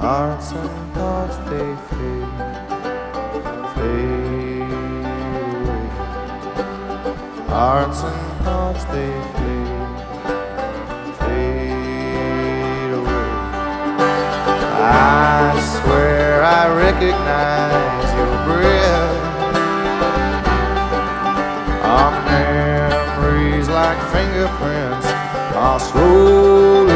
Hearts and thoughts they fade, fade away. Hearts and thoughts they fade, fade away. I swear I recognize your breath. Our memories like fingerprints are slowly